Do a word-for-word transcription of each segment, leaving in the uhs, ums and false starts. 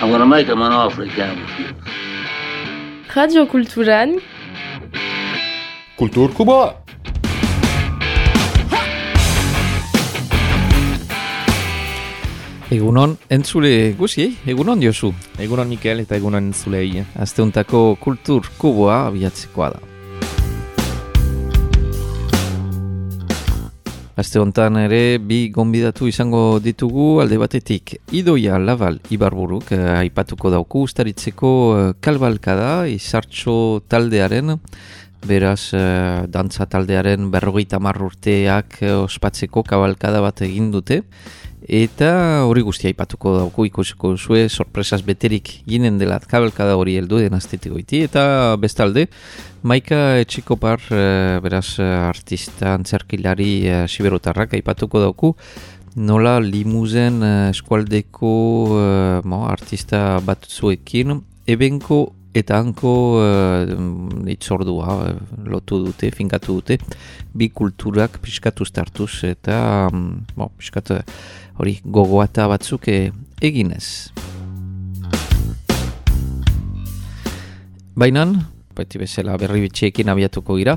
I'm gonna make him an offer he can't refuse. Radio Kulturan Kultur Kuba. Egunon, entzule guziei, egunon Josu. Egunon Mikel eta egunon entzulei. Asteuntako Kultur Kuboa abiatzekoa da. Aste hontan ere bi gonbidatu izango ditugu alde batetik. Idoia Laval Ibarburuk eh, aipatuko dauku ustaritzeko eh, kalbalkada izartxo taldearen, beraz eh, dantza taldearen berrogeita hamar urteak eh, ospatzeko kabalkada bat egin dute. Eta hori guztia aipatuko dauku ikusiko zue sorpresaz beterik ginen dela kabalkada hori heldu den astetik goiti. Eta bestalde, Maika Etxikopar, e, beraz artista antzerkilari e, siberotarrak aipatuko dauku, nola limuzen e, eskualdeko e, mo, artista batzuekin, ebenko eta hanko e, itzordua e, lotu dute, finkatu dute, bi kulturak piskatuz tartuz eta mo, piskat hori gogoata batzuk e, eginez. Bainan, beti bezala berri bitxeekin abiatuko gira,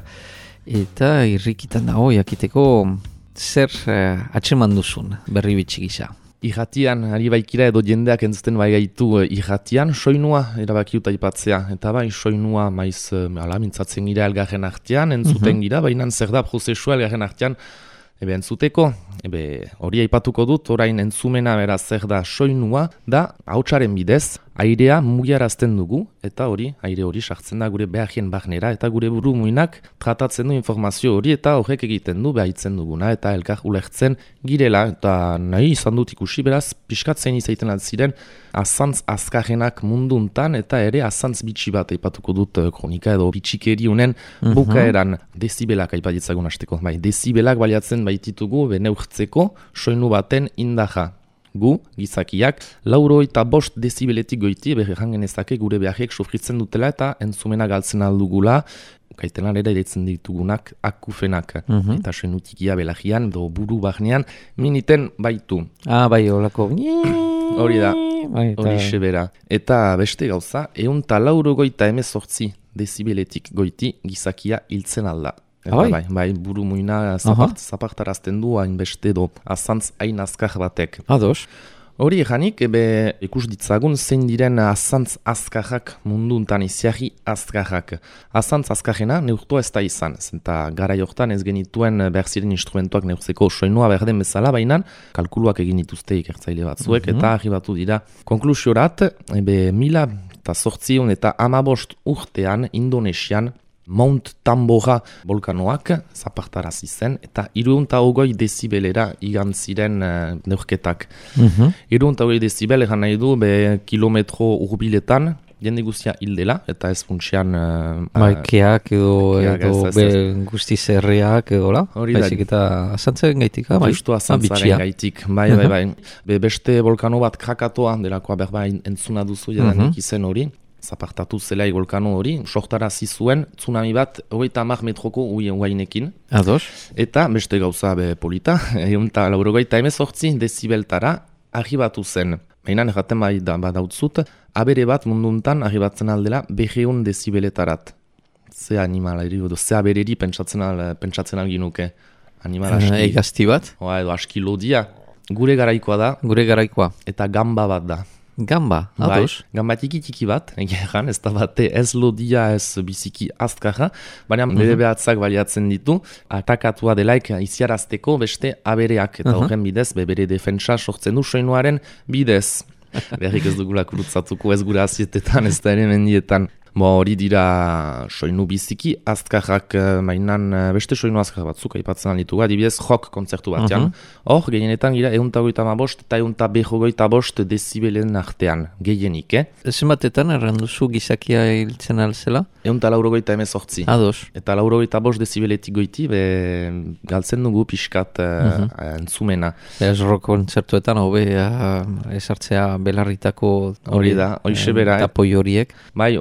eta irrikitan dago jakiteko zer eh, atseman duzun berri bitxi gisa. Irratian, ari baikira edo jendeak entzuten bai gaitu irratian, soinua erabakiuta ipatzea. Eta bai, soinua maiz ala, mintzatzen gira elgarren artean, entzuten gira, baina zer da prozesua elgarren artean ebe entzuteko, ebe hori aipatuko dut, orain entzumena beraz zer da soinua, da hautsaren bidez, airea mugiarazten dugu, eta hori, aire hori sartzen da gure behagien barnera, eta gure buru muinak tratatzen du informazio hori, eta horrek egiten du behitzen duguna, eta elkar ulertzen girela, eta nahi izan dut ikusi beraz, piskatzen izaiten altziren, azantz azkarrenak munduntan, eta ere azantz bitxi bat aipatuko dut kronika edo bitxikeri unen mm-hmm. bukaeran dezibelak aipatitzagun hasteko. Bai, dezibelak baliatzen baititugu, beneurtzeko soinu baten indaja. Gu, gizakiak, laurogeita bost dezibeletik goiti, berrean genezake gure beharriek sofritzen dutela eta entzumena galtzen aldugula, kaitenan ere eretzen ditugunak akufenak. Mm-hmm. Eta soinutikia belagian, do buru barnean, miniten baitu. Ah, bai, holako. Hori da, hori sebera. Eta beste gauza, eun ta laurogeita emezortzi dezibeletik goiti gizakia hiltzen alda. Eta bai, bai, bai buru muina zapart, zapartarazten du hainbeste do azantz hain azkar batek. Ados. Hori eganik, ebe ikus ditzagun zein diren azantz azkarrak munduntan iziarri azkarrak. Azantz azkarrena neurtua ez da izan, eta gara jortan ez genituen behar ziren instrumentuak neurtzeko soinua behar den bezala, baina kalkuluak egin dituzte ikertzaile batzuek, mm-hmm. eta arribatu dira. Konklusiorat, ebe mila eta sortzion eta amabost urtean Indonesian Mount Tambora volkanoak zapartarazi zen, eta irunta hogoi dezibelera igan ziren uh, neurketak. Mm-hmm. Irunta hogoi dezibel egan nahi du, be kilometro urbiletan, jende guztia hildela, eta ez funtsian... Uh, Maikeak edo, edo ez, ez, ez. Guzti zerriak edo, la? Hori da. Baizik eta azantzaren gaitik, ha? Justu azantzaren gaitik, bai, bai, bai. Be beste volkano bat Krakatoa, delakoa berba entzuna duzu jadanik mm-hmm. izen hori. Zapartatu zela volkano hori, sortarazi zuen tsunami bat hogeita hamar metroko uainekin. Ados. Eta beste gauza be polita, egun eta laurogeita emezortzi dezibeltara arribatu zen. Baina erraten bai da badautzut, abere bat munduntan arribatzen aldela berreun dezibeletarat. Ze animala eri, ze abereri pentsatzen, al, pentsatzen alginuke. Animala aski. Egazti bat? Oa, edo aski lodia. Gure garaikoa da. Gure garaikoa. Eta gamba bat da. Gamba, ados? Bai, gamba tiki-tiki bat, egeran, ez da bate ez lodia ez biziki azkarra, baina mm-hmm. bere behatzak baliatzen ditu, atakatua delaik iziarazteko beste abereak, eta horren uh-huh. bidez, be bere defentsa sortzen du soinuaren bidez. Berrik ez dugula kurutzatuko ez gure azietetan, ez da ere mendietan. Bo hori dira soinu biziki, azkarrak mainan beste soinu azkar batzuk aipatzen ditu, adibidez rock kontzertu batean. Hor, uh-huh. gehienetan gira eunta goita bost eta eunta behogoita bost dezibelen artean, gehienik, eh? Ezen batetan erranduzu gizakia hiltzen alzela? Eunta laurogeita emezortzi. Ados. Eta laurogeita bost dezibeletik goiti, be, galtzen dugu pixkat uh-huh. uh, entzumena. Ez rock kontzertuetan, hobe uh, esartzea belarritako hori da, hoxe bera. Eta poi horiek. Bai, hobe.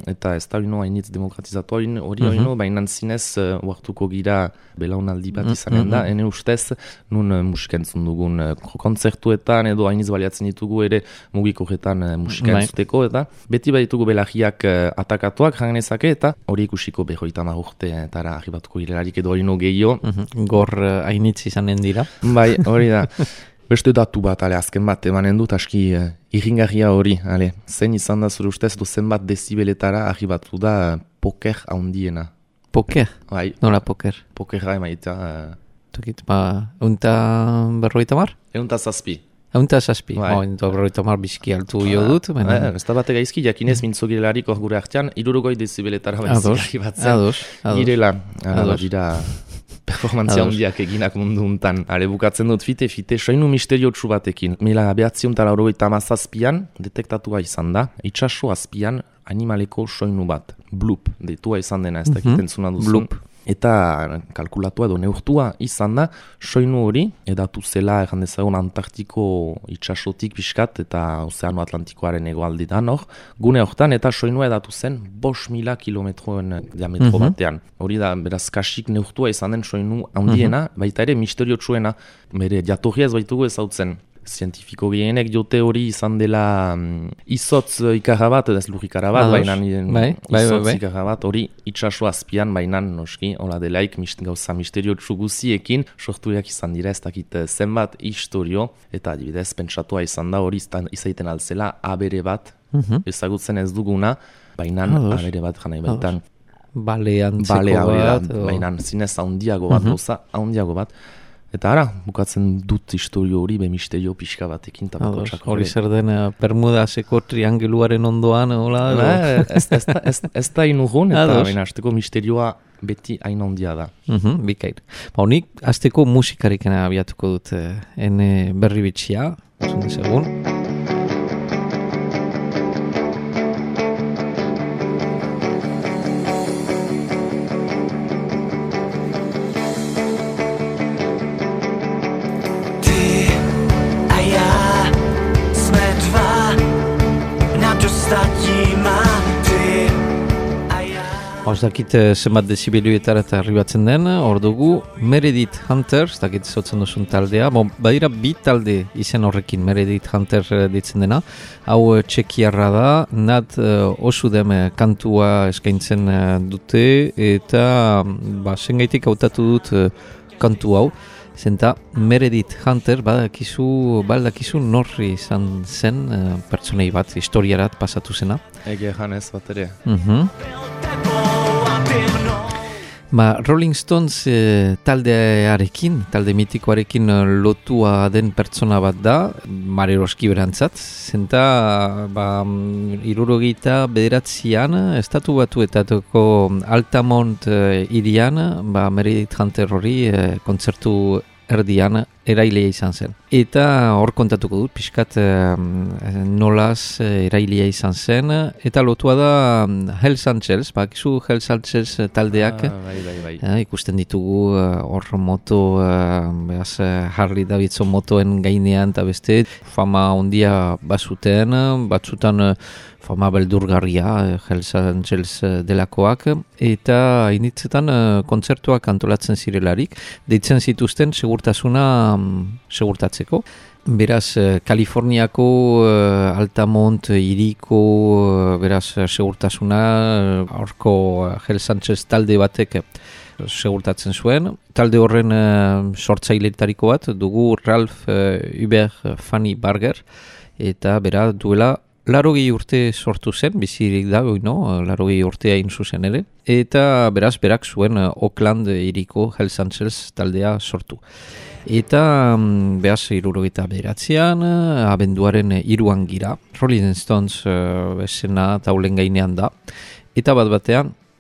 eta ez da oino hainitz demokratizatu hori Mhm. oino, baina zinez uh, uartuko gira belaunaldi bat izanen da, ene ustez, nun uh, musika entzun dugun uh, kontzertuetan edo hainitz baliatzen ditugu ere mugikoretan uh, musika Bai. entzuteko, eta beti baditugu belagiak uh, atakatuak jangenezake, eta hori ikusiko behoita marurte etara arribatuko girelarik edo hori no gehiago. Mhm. Gor uh, hainitz izanen dira. Bai, hori da. Beste datu bat, ale, azken bat, emanen dut, aski uh, irringarria hori, ale, zein izan da zure ustez, du zenbat dezibeletara arribatu da uh, poker handiena. Poker? Bai, Nola poker? pokerra emaita, uh, Tukit, ba, unta berroita mar? eunta zazpi. Unta zazpi. Bai. Ba, unta berroita mar bizki altu jo dut. baina- Eh, ez da bate gaizki, jakinez mintzo girelarik hor gure artean, irurogoi dezibeletara baizik Ados, arribatzen. ados, ados. Girela, ara, Ados. dira performantzia Ados. handiak eginak mundu untan. Ale, bukatzen dut fite-fite, soinu misteriotsu batekin. Mila behatziun tala horogeita hamazazpian, detektatua izan da, itxaso azpian animaleko soinu bat. Bloop, deitua izan dena, ez dakit entzuna duzun. Bloop. Eta kalkulatua edo neurtua izan da, soinu hori, edatu zela erran dezagun Antartiko itxasotik pixkat eta Ozeano Atlantikoaren egoalditan hor, gune hortan eta soinua edatu zen bos mila kilometroen diametro Mhm. batean. Hori da, beraz, kasik neurtua izan den soinu handiena, baita ere misteriotsuena, bere jatorria ez baitugu ezautzen. Zientifiko gehienek jote hori izan dela um, izotz ikarra bat, ez lurikara bat, Ados. baina Bai, bai, bai, izotz bai. ikarra bat, hori itxaso azpian, baina noski, hola delaik, mist, gauza misteriotsu guziekin, sortuak izan dira ez dakit eh, zenbat historio, eta adibidez, pentsatua izan da hori izan- izaiten altzela abere bat, Mhm. ezagutzen ez duguna, baina Ados. abere bat jana baitan. Bale antzeko Balea hori da, bat. o- baina zinez haundiago bat, gauza haundiago bat. Eta ara, bukatzen dut historio hori, be misterio pixka batekin, eta Ados, bakotxak hori zer den uh, Bermudaseko triangeluaren ondoan, hola, edo? Ba, ez, ez, da- ez, ez da inugun, eta Ados. baina hasteko misterioa beti hain handia da. Mhm, bikain. Ba, honik, azteko musikarekin abiatuko dut eh, ene berri bitxia, osun dezagun. Ty a já jsme dva nad ostatníma. Ty a já. Ba, ez dakit eh, zenbat dezibeluetara eta arribatzen den, hor dugu Meredith Hunter, ez dakit zautzen duzun taldea, bon, badira bi talde izen horrekin Meredith Hunter eh, ditzen dena, hau eh, txekiarra da, nat uh, osu dem eh, kantua eskaintzen eh, dute, eta ba, zengaitik hautatu dut eh, kantu hau, zenta Meredith Hunter badakizu, badakizu norri izan zen eh, pertsonei bat, historiarat pasatu zena. Ege janez bat ere. Mhm. Tebou a ty mnou. Ba, Rolling Stones eh, taldearekin, talde mitikoarekin eh, lotua den pertsona bat da, Mareroski berantzat, zenta ba, mm, hirurogeita bederatzian, estatu batuetako Altamont eh, irian, ba, Meredith Hunter hori eh, kontzertu erdian erailea izan zen. Eta hor kontatuko dut, pixkat eh, nolaz eh, erailea izan zen, eta lotua da mm, Hells Angels, bakizu Hells Angels eh, taldeak, Ah, bai, bai, bai. Eh, ikusten ditugu eh, hor moto, uh, behaz, eh, Harley Davidson motoen gainean eta beste fama ondia bazuten, eh, batzutan eh, fama beldurgarria, eh, Hells Angels eh, delakoak, eta initzetan eh, kontzertuak antolatzen zirelarik, deitzen zituzten segurtasuna mm, segurtatzeko. Beraz, eh, Kaliforniako eh, Altamont eh, hiriko eh, beraz eh, segurtasuna eh, horko eh, Hells Angels talde batek eh, segurtatzen zuen. Talde horren uh, sortzailetariko bat dugu Ralph uh, Hubert Fanny Barger, eta bera duela larogei urte sortu zen, bizirik da, no? larogei urte hain zuzen ere, eta beraz berak zuen uh, Oakland hiriko Hells Angels taldea sortu. Eta um, behaz hirurogeita bederatzean, uh, abenduaren hiruan gira, Rolling Stones uh, esena taulen gainean da, eta bat batean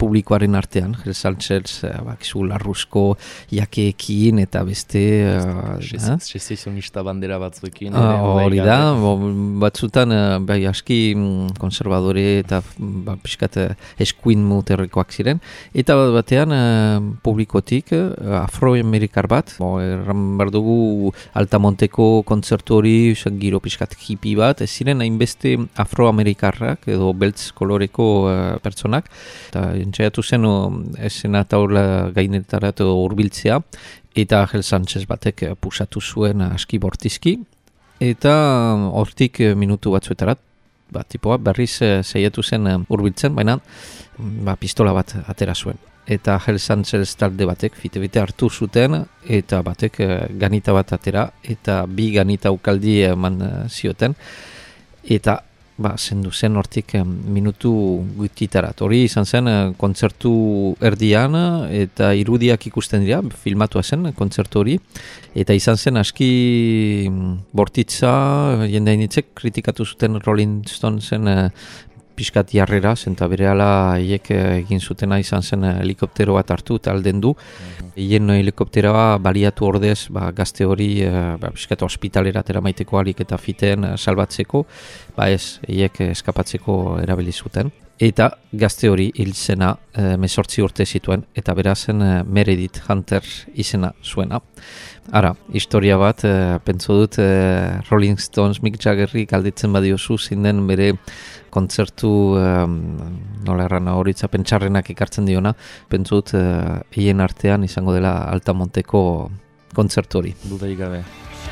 publikoaren artean, Jelsaltzels, bakizu larruzko jakeekin eta beste... Uh, Sezionista bandera batzuekin. Hori uh, da, bo, batzutan uh, bai aski konservadore eta ba, piskat uh, eskuin muterrekoak ziren, eta bat batean uh, publikotik uh, afroamerikar bat, bo, erran behar dugu Altamonteko kontzertu hori, giro piskat hippie bat, ez ziren hainbeste afroamerikarrak edo beltz koloreko uh, pertsonak, eta entzaiatu zen uh, esena taula gainetarat hurbiltzea, eta Angel Sánchez batek pusatu zuen aski bortizki, eta hortik minutu batzuetarat, ba, tipoa berriz saiatu zen hurbiltzen, baina ba, pistola bat atera zuen. Eta Angel Sánchez talde batek fite-bite hartu zuten, eta batek ganita bat atera, eta bi ganita ukaldi eman zioten, eta ba, zendu zen hortik minutu gutitarat. Hori izan zen kontzertu erdian eta irudiak ikusten dira, filmatua zen kontzertu hori, eta izan zen aski bortitza, jendeainitzek kritikatu zuten Rolling Stonesen piskat jarrera, zenta berehala hiek egin zutena izan zen helikoptero bat hartu eta alden du. Hien helikopteroa baliatu ordez ba, gazte hori ba, piskat ospitalera teramaiteko alik eta fiten salbatzeko, ba ez, hiek eskapatzeko erabili zuten. Eta gazte hori hil zena e, mesortzi urte zituen, eta berazen e, Meredith Hunter izena zuena. Ara, historia bat, e, pentso dut e, Rolling Stones, Mick Jaggerri galditzen badiozu zinden bere kontzertu, e, nola erran horitza pentsarrenak ikartzen diona, pentso dut hien e, artean izango dela Altamonteko kontzertu hori. Dudarik gabe.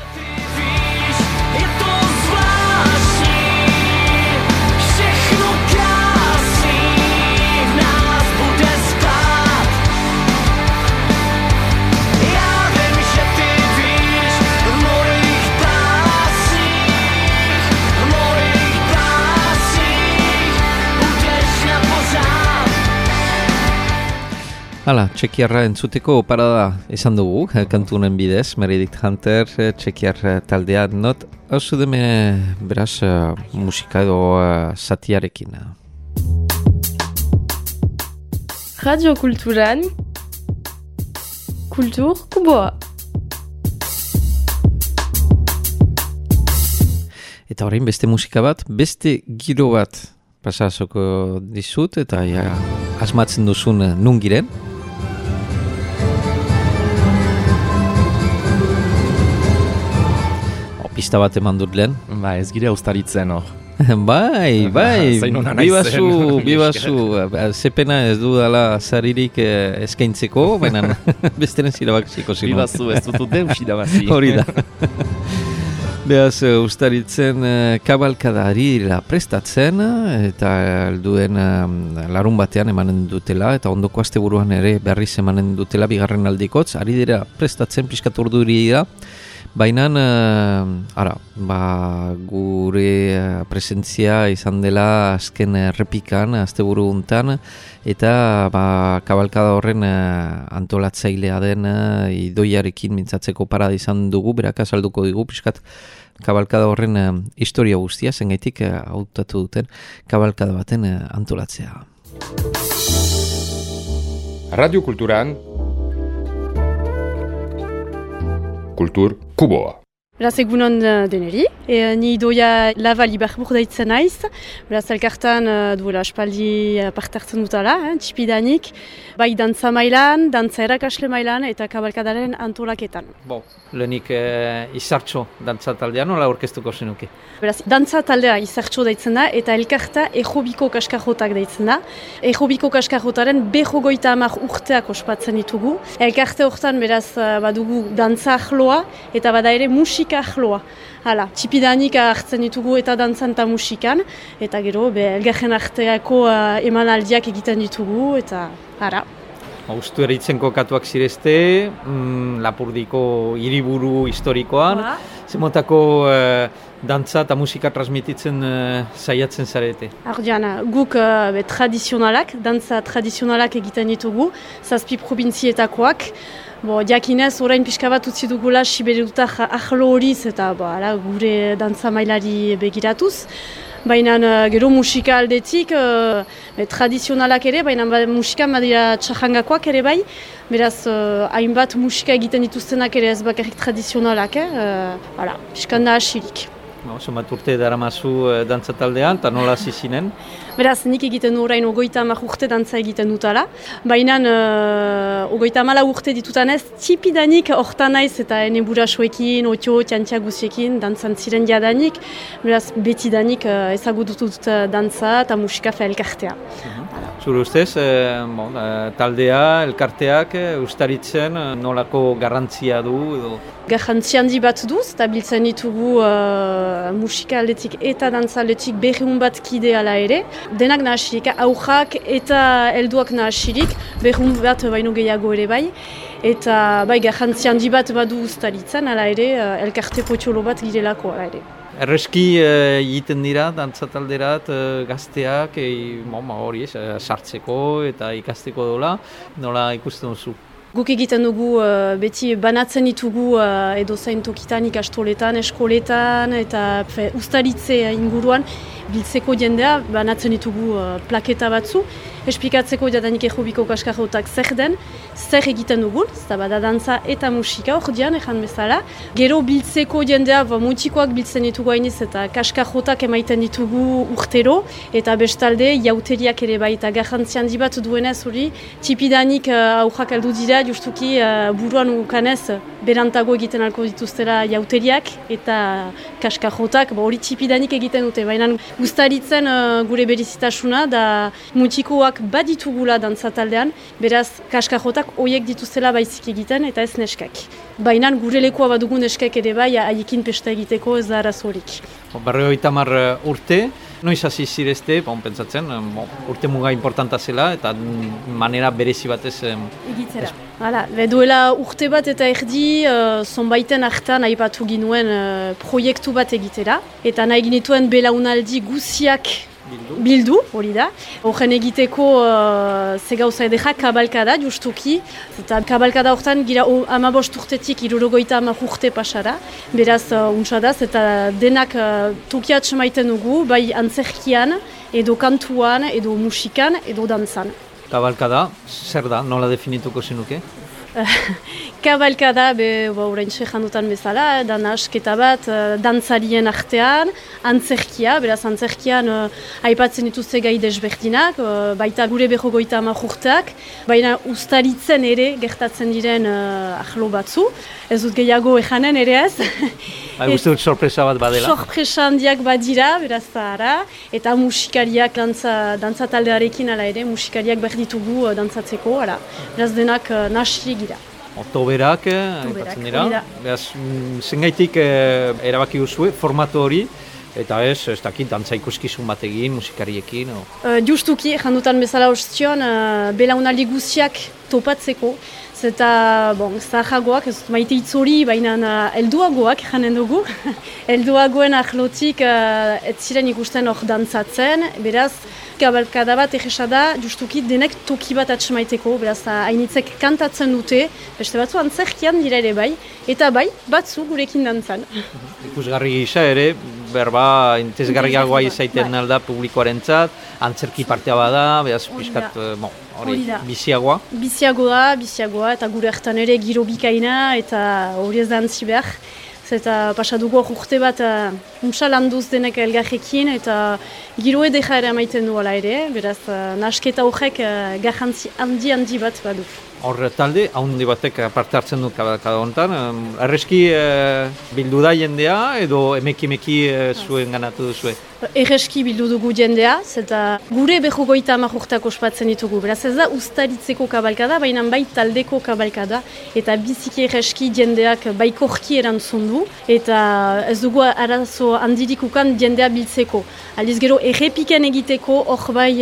Hala, Txekiarra entzuteko parada esan dugu, kantunen bidez, Meredith Hunter, Txekiar taldea, not, hau zudeme beraz musika edo zatiarekin. Radio Kulturan, Kultur Kuboa. Eta orain beste musika bat, beste giro bat pasazoko dizut, eta ja, asmatzen duzun nun giren. Pista bat eman dut lehen. Ba, ez gire austaritzen hor. bai, bai, bibazu, bibazu, zepena ez du dala zaririk eh, eskaintzeko, baina besteren zirabaksiko zinu. Bibazu, ez dut deus irabazi. Hori da. Beaz, ustaritzen uh, kabalkadari la prestatzen, eta alduen uh, larun batean emanen dutela, eta ondoko asteburuan ere berriz emanen dutela bigarren aldikotz, ari dira prestatzen pixkat urduri da, baina, uh, ara, ba, gure uh, presentzia izan dela azken errepikan, asteburu untan, eta ba, kabalkada horren uh, antolatzailea den uh, idoiarekin mintzatzeko parada izan dugu, berak azalduko digu, pixkat kabalkada horren uh, historia guztia, zengaitik uh, hautatu duten kabalkada baten uh, antolatzea. Radio Kulturan Kultur Kuboa. Beraz, egunon deneri, e, ni idoia Laval Ibarbur daitzen naiz, beraz, elkartan uh, duela aspaldi parte hartzen dutala, eh, txipidanik, bai dantza mailan, dantza erakasle mailan eta kabalkadaren antolaketan. Bo, lehenik e, izartxo dantza taldea, nola orkestuko zenuke? Beraz, dantza taldea izartxo daitzen da, eta elkarta ejobiko kaskarrotak daitzen da. Ejobiko kaskarrotaren behogoita hamar urteak ospatzen ditugu. Elkarte hortan, beraz, badugu dantza ahloa, eta bada ere musika ahloa. Hala, txipidanik hartzen ditugu eta dantzan eta musikan, eta gero, be, elgarren arteako uh, emanaldiak egiten ditugu, eta ara. Austu eritzen kokatuak zirezte, mm, Lapurdiko hiriburu historikoan, zemotako uh, dantza eta musika transmititzen uh, saiatzen zarete? Ardian, guk uh, be, tradizionalak, dantza tradizionalak egiten ditugu, zazpi probintzietakoak. Bo, jakinez, orain pixka bat utzi dugula siberutar ahlo horiz eta bo, ala, gure dantza mailari begiratuz. baina uh, gero musika aldetik uh, e, tradizionalak ere, baina ba, musika badira txajangakoak ere bai, beraz uh, hainbat musika egiten dituztenak ere ez bakarrik tradizionalak, eh? uh, hala, pixkan da asirik. No, Zenbat urte daramazu uh, dantza taldean, eta nola hasi zinen? Beraz, nik egiten du orain ogoita hamar urte dantza egiten dutala, baina uh, ogoita hamala urte ditutan ez, tipidanik hortan naiz eta ene burasoekin, otio, tiantia guziekin, dantzan ziren jadanik, beraz, betidanik uh, ezagututut uh, dantza eta musika fe elkartea. Zure ustez, eh, bon, eh, taldea, elkarteak, eh, ustaritzen eh, nolako garrantzia du edo? Garrantzi handi bat duz, eta biltzen ditugu uh, musika aldetik eta dantza aldetik berriun bat kide ala ere. Denak nahasirik, aurrak eta helduak nahasirik, berriun bat baino gehiago ere bai. Eta bai, garrantzi handi bat badu ustaritzen, ala ere, uh, elkarte potxolo bat girelako ala ere. Erreski egiten dira, dantza talderat, eh, gazteak, eh, bon, hori ez, eh, sartzeko eta ikasteko dola, nola ikusten duzu? Guk egiten dugu uh, beti banatzen ditugu uh, edo zain tokitan, ikastoletan, eskoletan eta fe, ustaritze inguruan biltzeko jendea banatzen ditugu uh, plaketa batzu. Esplikatzeko jadanik Errobiko kaskarrotak zer den, zer egiten dugun, eta bada dantza eta musika hor dian, ejan bezala. Gero biltzeko jendea, ba, mutikoak biltzen ditugu hainiz eta kaskarrotak emaiten ditugu urtero, eta bestalde jauteriak ere bai, eta garrantzi handi bat duenez hori, tipidanik uh, aurrak aldu dira, justuki uh, buruan ukanez, berantago egiten alko dituztera jauteriak, eta kaskarrotak hori ba, tipidanik egiten dute, baina gustaritzen uh, gure berizitasuna, da mutikoak baditugula dantza taldean, beraz kaskarrotak hoiek dituztela baizik egiten eta ez neskak. Baina gure lekua badugu neskak ere bai, haiekin pesta egiteko ez da arazorik. Berrogeita hamar urte, noiz hasi zirezte, bon, pentsatzen, bon, urte muga importanta zela eta manera berezi batez egitzera. Hala, duela urte bat eta erdi, uh, zonbaiten hartan aipatu ginuen uh, proiektu bat egitera, eta nahi ginituen belaunaldi guziak Bildu, Bildu hori da. Horren egiteko uh, ze gauza edera kabalkada justuki. Eta kabalkada horretan gira hamabost urtetik hirurogeita hamar urte pasara. Beraz uh, untsadaz eta denak uh, tokiatx maiten dugu, bai antzerkian, edo kantuan, edo musikan, edo dantzan. Kabalkada, zer da, nola definituko zenuke? Kabalkada, be, ba, orain sejandutan bezala, da nasketa bat, uh, dantzarien artean, antzerkia, beraz antzerkian uh, aipatzen dituzte gai desberdinak, uh, baita gure berrogeita hamar urteak, baina ustaritzen ere gertatzen diren uh, ahlo batzu, ez dut gehiago ejanen ere ez. Ba, uste dut sorpresa bat badela. Sorpresa handiak badira, beraz zahara, eta musikariak dantza, dantza taldearekin ala ere, musikariak behar ditugu uh, dantzatzeko, ala. Beraz denak uh, nahasi gira. Otoberak, aipatzen dira. Beraz, zengaitik eh, erabaki duzue, formatu hori, eta ez, ez dakit, dantza ikuskizun bat egin, musikariekin. O. Uh, justuki, jandutan bezala ostion, uh, belaunaldi guziak topatzeko, eta, bon, zahagoak, ez maite itzori, baina uh, elduagoak janen dugu. Elduagoen ahlotik uh, ez ziren ikusten hor dantzatzen, beraz, kabalkada bat egesa da, justuki denek toki bat atxemaiteko, beraz, hainitzek kantatzen dute, beste batzu antzerkian dira ere bai, eta bai, batzu gurekin dantzan. Ikusgarri gisa ere, berba, intezgarriagoa izaiten alda publikoarentzat, antzerki partea bada, beraz, pixkat, bon, hori, biziagoa. Biziagoa, biziagoa, eta gure hartan ere giro bikaina, eta hori ez da antzi behar. Eta pasadugu hor urte bat uh, untsa landuz denek elgarrekin eta giro edera ere amaiten duela ere, beraz uh, nasketa horrek uh, garrantzi handi handi bat badu. Hor talde, haundi batek parte hartzen dut kabalkada honetan, um, erreski uh, bildu da jendea edo emeki-emeki uh, zuen ganatu duzue? Erreski bildu dugu jendea, eta gure berrogeita hamar urteak ospatzen ditugu. Beraz ez da ustaritzeko kabalkada, baina bai taldeko kabalkada, eta biziki erreski jendeak baikorki erantzun du, eta ez dugu arazo handirik ukan jendea biltzeko. Aldiz gero errepiken egiteko hor bai,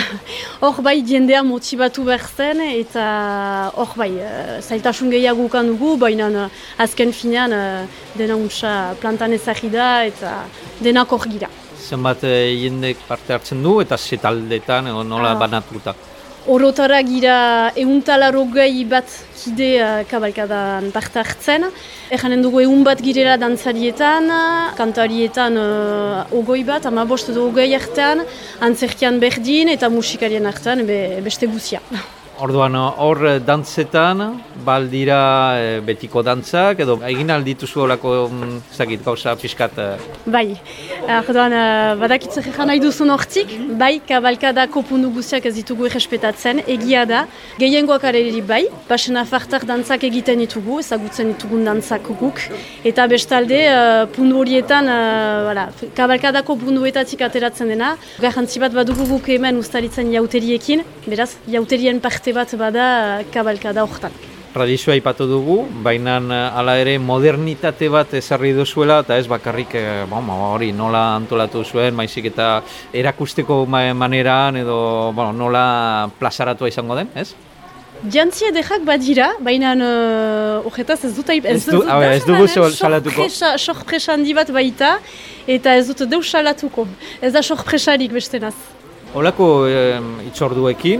uh, bai jendea motibatu behar zen, eta hor bai, uh, zailtasun gehiago ukan dugu, baina uh, azken finean uh, dena untsa plantan ezagri da, eta denak hor gira. Zenbat jendek parte hartzen du eta ze taldetan edo nola ah. banatuta? Orotara gira euntalaro gehi bat kide uh, kabalkadan parte hartzen. Eganen dugu egun bat girela dantzarietan, kantarietan uh, ogoi bat, ama bost edo ogoi artean, antzerkian berdin eta musikarien artean be, beste guzia. Orduan, hor dantzetan, baldira e, betiko dantzak, edo egin aldituzu horako, ez dakit, gauza pixkat... E... Bai, orduan, badakitzu egan nahi duzun hortik, bai, kabalkadako pundu guztiak ez ditugu errespetatzen, egia da, gehiengoak areri bai, basen afartar dantzak egiten ditugu, ezagutzen ditugun dantzak guk, eta bestalde, uh, pundu horietan, uh, voilà, kabalkadako punduetatik ateratzen dena, garrantzi bat badugu guk hemen ustaritzen jauteriekin, beraz, jauterien parte bat bada kabalkada hortan. Tradizioa aipatu dugu, baina hala ere modernitate bat ezarri duzuela, eta ez bakarrik bon, hori nola antolatu zuen, maizik eta erakusteko maneran edo bueno, nola plazaratua izango den, ez? Jantzi edekak badira, baina horretaz uh, ez dut ez, ez, du, ez, ez dugu salatuko. Sorpresa handi bat baita, eta ez dut deus salatuko. Ez da sorpresarik bestenaz. Holako eh, itzorduekin,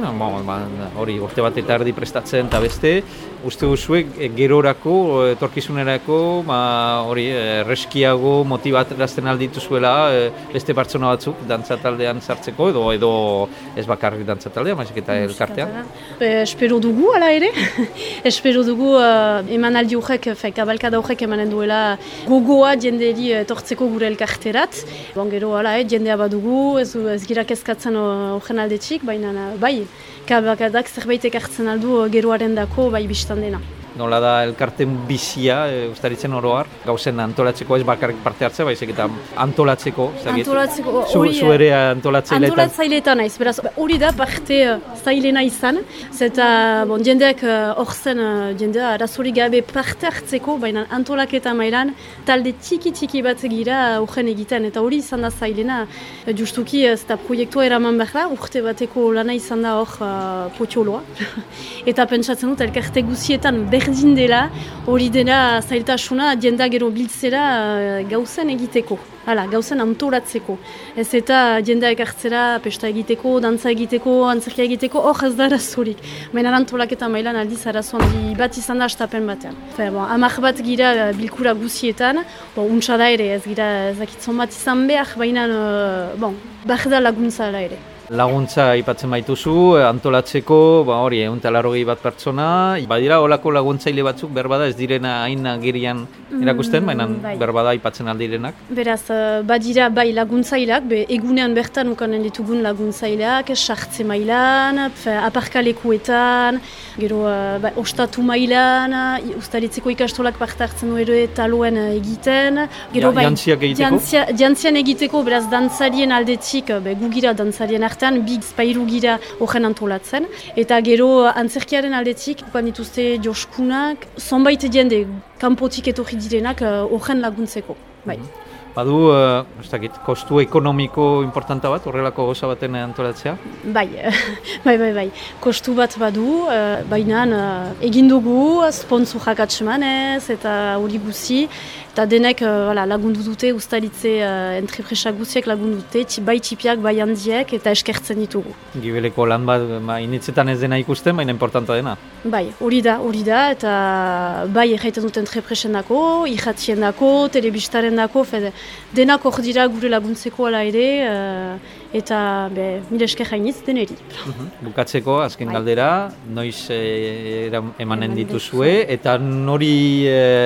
hori urte bat eta erdi prestatzen eta beste, uste duzuek e, gerorako, etorkizunerako, hori erreskiago motibatzen alditu zuela e, beste pertsona batzuk dantzataldean sartzeko, edo edo ez bakarrik dantzataldean, maizik eta elkartean? E, espero dugu, ala ere. espero dugu uh, emanaldi horrek, kabalkada horrek emanen duela gogoa jenderi etortzeko gure elkarterat. Bon, gero, ala, eh, jendea badugu, ez, ez gira kezkatzen horren aldetik, baina bai, kabalkadak zerbait ekartzen aldu geroaren dako, bai biztan dena. Nola da elkarten bizia, e, ustaritzen oroar, gauzen antolatzeko ez bakarrik parte hartzea, baizik eta antolatzeko. Antolatzeko, hori... Zu, zu ere antolatzaileetan. Antolatzaileetan naiz, beraz, hori da parte zailena izan, zeta, bon, jendeak hor zen, jendea arazori gabe parte hartzeko, baina antolaketa mailan, talde txiki-txiki bat gira horren egiten, eta hori izan da zailena, justuki ez da proiektua eraman behar da, urte bateko lana izan da hor uh, potxoloa, eta pentsatzen dut, elkarte guzietan berdin dela, hori dela zailtasuna jenda gero biltzera uh, gauzen egiteko. Hala, gauzen antolatzeko. Ez eta jendea ekartzera pesta egiteko, dantza egiteko, antzerkia egiteko, hor ez da arazorik. Baina antolaketa mailan aldiz arazo handi bat izan da astapen batean. Bon, amak bat gira bilkura guzietan, bon, untsa da ere, ez gira ezakitzon bat izan behar, baina uh, bon, behar da laguntza da ere. Laguntza aipatzen baituzu, antolatzeko, ba hori, ehun eta laurogei bat pertsona, badira holako laguntzaile batzuk berbada ez direna hain agerian erakusten, baina mm, bai. Berbada aipatzen aldirenak. Beraz, badira bai laguntzaileak, be, egunean bertan ukanen ditugun laguntzaileak, sartze mailan, aparkalekuetan, gero ba, ostatu mailan, ustaritzeko ikastolak parte hartzen du ere taloen egiten, gero ja, bai, jantziak egiteko? Jantzia, jantzian egiteko, beraz, dantzarien aldetik, be, gugira dantzarien artean, big spairu gira horren antolatzen. Eta gero antzerkiaren aldetik, ukan dituzte joskunak, zonbait jende, kanpotik etorri direnak horren laguntzeko. Bai. Badu, uh, ez dakit, kostu ekonomiko importanta bat, horrelako goza baten antolatzea? Bai, bai, bai, bai. Kostu bat badu, uh, baina uh, egin dugu, sponsorak atsemanez, eta hori guzi, eta denek uh, voilà, lagundu dute, ustaritze uh, entrepresa guziek lagundu dute, bai txipiak, bai handiek, eta eskertzen ditugu. Gibeleko lan bat, ba, initzetan ez dena ikusten, baina importanta dena? Bai, hori da, hori da, eta bai erraiten dut entrepresen dako, irratien dako, telebistaren dako, fede, denak hor dira gure laguntzeko ala ere, uh, eta be, mila esker hainitz deneri. Uh-huh. Bukatzeko, azken galdera, noiz e, emanen dituzue, eta nori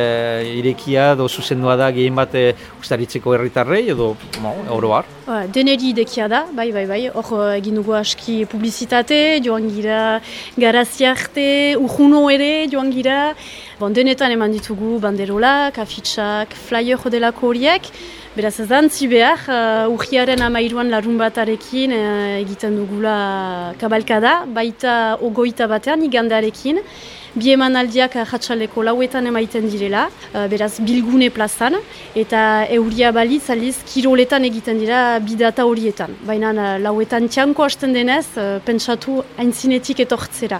e, irekia do zuzendua da gehien bat e, ustaritzeko herritarrei edo no, oroar? Uh, deneri idekia da, bai, bai, bai, hor egin dugu aski publizitate, joan gira garaziarte, urjuno ere joan gira, bon, denetan eman ditugu banderolak, afitxak, flyer delako horiek, beraz ez da antzi behar, uh, urriaren amairuan larun batarekin uh, egiten dugula kabalkada, baita ogoita batean igandarekin, bi emanaldiak jatsaleko lauetan emaiten direla, uh, beraz bilgune plazan, eta euria balitz aliz kiroletan egiten dira bidata horietan. Baina uh, lauetan txanko hasten denez, uh, pentsatu aintzinetik etortzera.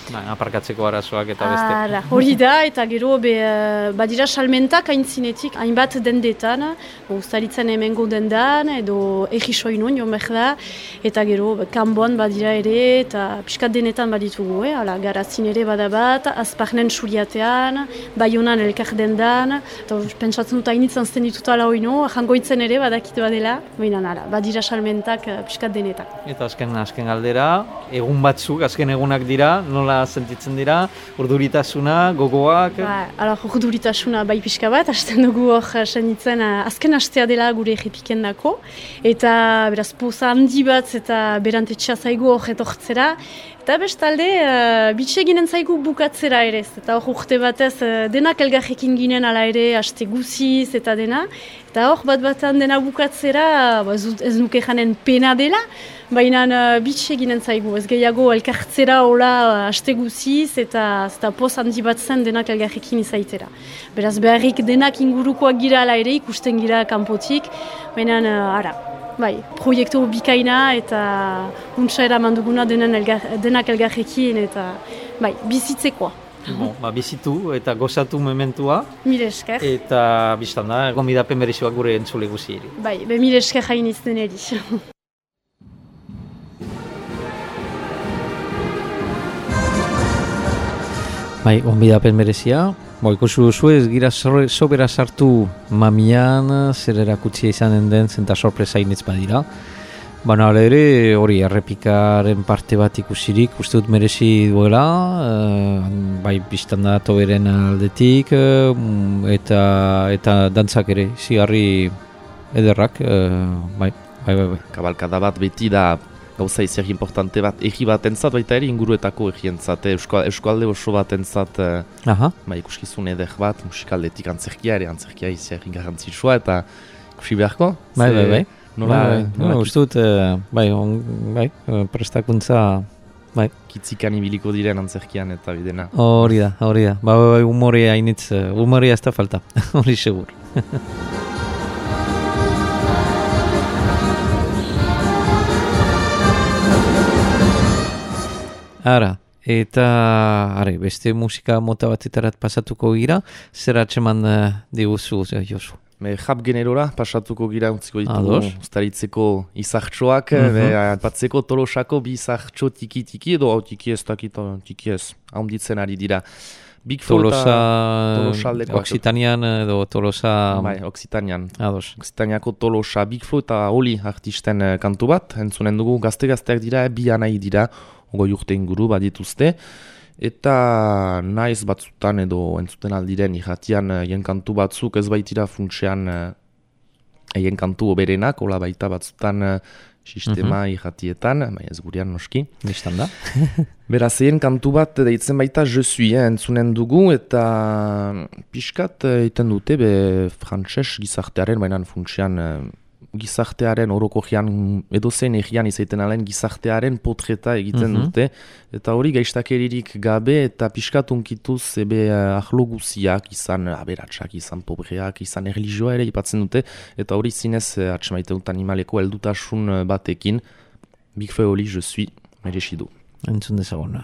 Ba, aparkatzeko arazoak eta beste. Ara, hori da, eta gero be, uh, badira salmentak aintzinetik, hainbat dendetan, ustaritzen hemengo dendan, edo egi soinun, joan behar da, eta gero be, kanboan badira ere, eta piskat denetan baditugu, eh? Hala, garazin ere badabat, azparnen suriatean, baionan elkar dendan, eta pentsatzen dut hainitzen zten dituta ala oino, jangoitzen ere badakit badela, baina nara, badira salmentak uh, piskat denetan. Eta azken, azken galdera, egun batzuk, azken egunak dira, nola sentitzen dira, urduritasuna, gogoak? Ba, ala, urduritasuna bai pixka bat, hasten dugu hor senitzen azken hastea dela gure errepiken dako, eta beraz poza handi bat eta berantetxea zaigu hor etortzera, eta bestalde uh, bitxe ginen zaigu bukatzera ere, eta hor urte batez uh, denak elgarrekin ginen ala ere, haste guziz eta dena, eta hor bat batan dena bukatzera, ba, ez nuke janen pena dela, baina uh, bitxe ginen zaigu, ez gehiago elkartzera hola haste guziz eta eta poz handi bat zen denak elgarrekin izaitera. Beraz beharrik denak ingurukoak gira ala ere, ikusten gira kanpotik, baina uh, ara. Bai, proiektu bikaina eta untsa eraman duguna denen elgar, denak elgarrekin eta bai, bizitzekoa. Bon, ba, bizitu eta gozatu mementua. Mire esker. Eta biztan da, gonbidapen bereziak gure entzule guzieri. Bai, be mire esker hain izten eri. Bai, gonbidapen berezia. Bo, ikusi duzu ez gira sobera sartu mamian, zer erakutsia izanen den, zenta sorpresa initz badira. Baina ere hori errepikaren parte bat ikusirik, uste dut merezi duela, e, bai biztan da toberen aldetik, e, eta, eta dantzak ere, zigarri ederrak, e, bai, bai, bai, bai. Kabalkada bat beti da gauza izan importante bat, egi bat entzat, baita ere inguruetako egi entzat, eskualde oso bat entzat, Aha. Ba, ikuskizun eder bat, musikaldetik antzerkia ere, antzerkia izan garrantzitsua, eta ikusi beharko? Bai, bai, bai. Nola, bai, nola no, uste dut, bai, on, bai, prestakuntza, bai. Kitzikan ibiliko diren antzerkian eta bidena. Hori da, hori da. Ba, bai, humore hainitz, humore ez da falta, hori segur. Ara, eta are, beste musika mota batetarat pasatuko gira, zer atseman uh, diguzu, Josu? Me jap generora pasatuko gira utziko ditugu Ados. ustaritzeko izartxoak, Mhm. uh-huh. Batzeko tolosako bi izartxo tiki-tiki, edo hau tiki ez dakit, tiki ez, haunditzen ari dira. Big Tolosa, Tolosaldekoak. Oksitanian edo Tolosa... Bai, Oksitanian. Ados. Oksitaniako Tolosa Big Flo eta Oli artisten uh, kantu bat, entzunen dugu gazte-gazteak dira, bi anai dira, ogoi urte inguru badituzte, eta naiz batzutan edo entzuten aldiren irratian hien kantu batzuk ez baitira funtsean hien kantu oberenak, hola baita batzutan uh, sistema mm-hmm. irratietan, baina ez gurean noski. Bistan da. Beraz, hien kantu bat deitzen baita Je suis, eh, entzunen dugu, eta pixkat egiten dute be frantses gizartearen, baina funtsean uh, gizartearen orokorrean edozein egian izaiten alen gizartearen potreta egiten Mhm. dute, eta hori gaiztakeririk gabe eta pixkatunkituz ebe uh, ahlo guziak, izan aberatsak, izan pobreak, izan erlijioa ere ipatzen dute, eta hori zinez uh, atxemaite dut animaleko heldutasun uh, batekin. Big Flo Oli, Je suis, merezi du. Entzun dezaguna.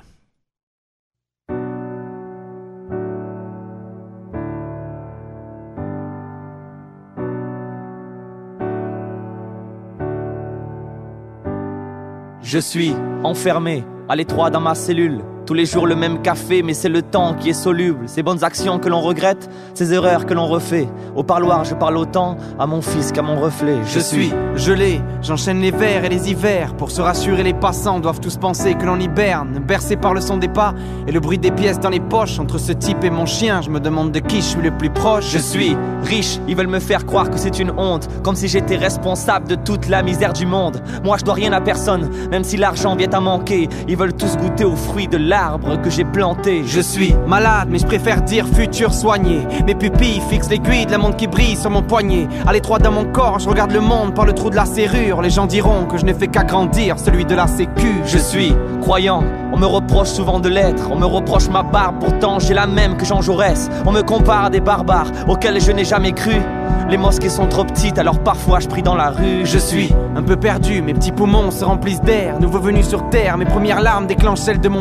Je suis enfermé, à l'étroit dans ma cellule. Tous les jours le même café, mais c'est le temps qui est soluble. Ces bonnes actions que l'on regrette, ces erreurs que l'on refait. Au parloir, je parle autant à mon fils qu'à mon reflet. Je suis gelé, j'enchaîne les vers et les hivers. Pour se rassurer, les passants doivent tous penser que l'on hiberne. Bercé par le son des pas et le bruit des pièces dans les poches. Entre ce type et mon chien, je me demande de qui je suis le plus proche. Je suis riche, ils veulent me faire croire que c'est une honte. Comme si j'étais responsable de toute la misère du monde. Moi je dois rien à personne, même si l'argent vient à manquer. Ils veulent tous goûter aux fruits de l'arbre que j'ai planté. Je suis malade, mais je préfère dire futur soigné. Mes pupilles fixent l'aiguille de la montre qui brille sur mon poignet. À l'étroit dans mon corps, je regarde le monde par le trou de la serrure. Les gens diront que je n'ai fait qu'agrandir celui de la sécu. Je suis croyant, on me reproche souvent de l'être. On me reproche ma barbe, pourtant j'ai la même que Jean Jaurès. On me compare à des barbares auxquels je n'ai jamais cru. Les mosquées sont trop petites, alors parfois je prie dans la rue. Je suis un peu perdu, mes petits poumons se remplissent d'air. Nouveau venu sur terre, mes premières larmes déclenchent celles de mon père.